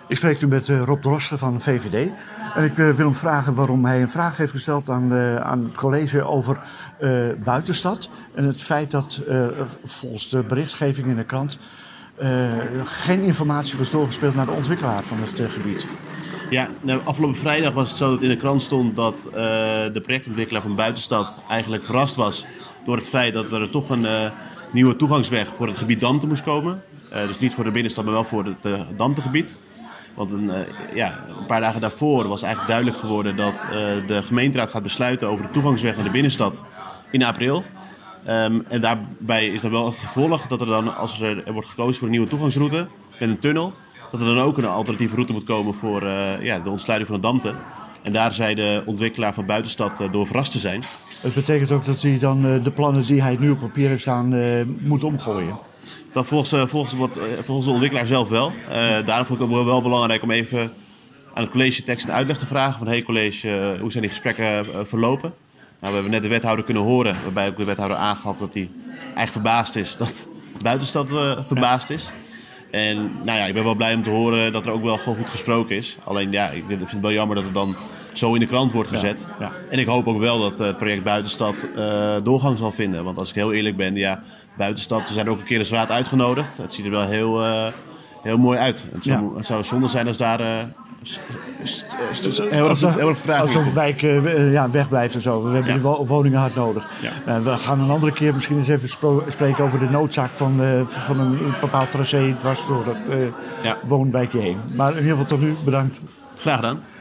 Ik spreek nu met Rob Drosten van de VVD. En ik wil hem vragen waarom hij een vraag heeft gesteld aan het college over Buitenstad. En het feit dat volgens de berichtgeving in de krant geen informatie was doorgespeeld naar de ontwikkelaar van het gebied. Ja, nou, afgelopen vrijdag was het zo dat in de krant stond dat de projectontwikkelaar van Buitenstad eigenlijk verrast was door het feit dat er toch een nieuwe toegangsweg voor het gebied Damte moest komen. Dus niet voor de binnenstad, maar wel voor het Damtegebied. Want een paar dagen daarvoor was eigenlijk duidelijk geworden dat de gemeenteraad gaat besluiten over de toegangsweg naar de binnenstad in april. En daarbij is dan wel het gevolg dat er dan, als er wordt gekozen voor een nieuwe toegangsroute met een tunnel, dat er dan ook een alternatieve route moet komen voor de ontsluiting van de Damte. En daar zei de ontwikkelaar van Buitenstad door verrast te zijn. Het betekent ook dat hij dan de plannen die hij nu op papier heeft staan moet omgooien. Dat volgens de ontwikkelaar zelf wel. Daarom vond ik het wel belangrijk om even aan het college tekst en uitleg te vragen. Van hey college, hoe zijn die gesprekken verlopen? Nou, we hebben net de wethouder kunnen horen, waarbij ook de wethouder aangaf dat hij eigenlijk verbaasd is dat Buitenstad verbaasd is. En nou ja, ik ben wel blij om te horen dat er ook wel gewoon goed gesproken is. Alleen ja, ik vind het wel jammer dat het dan zo in de krant wordt gezet. Ja. En ik hoop ook wel dat het project Buitenstad doorgang zal vinden. Want als ik heel eerlijk ben, ja, Buitenstad, we zijn ook een keer de straat uitgenodigd. Het ziet er wel heel mooi uit. Het zou zonde zijn als daar heel erg vertraging als zo'n wijk wegblijft en zo. We hebben die woningen hard nodig. Ja. We gaan een andere keer misschien eens even spreken over de noodzaak van een bepaald tracé dwars door het woonwijkje heen. Maar in ieder geval tot nu bedankt. Graag gedaan.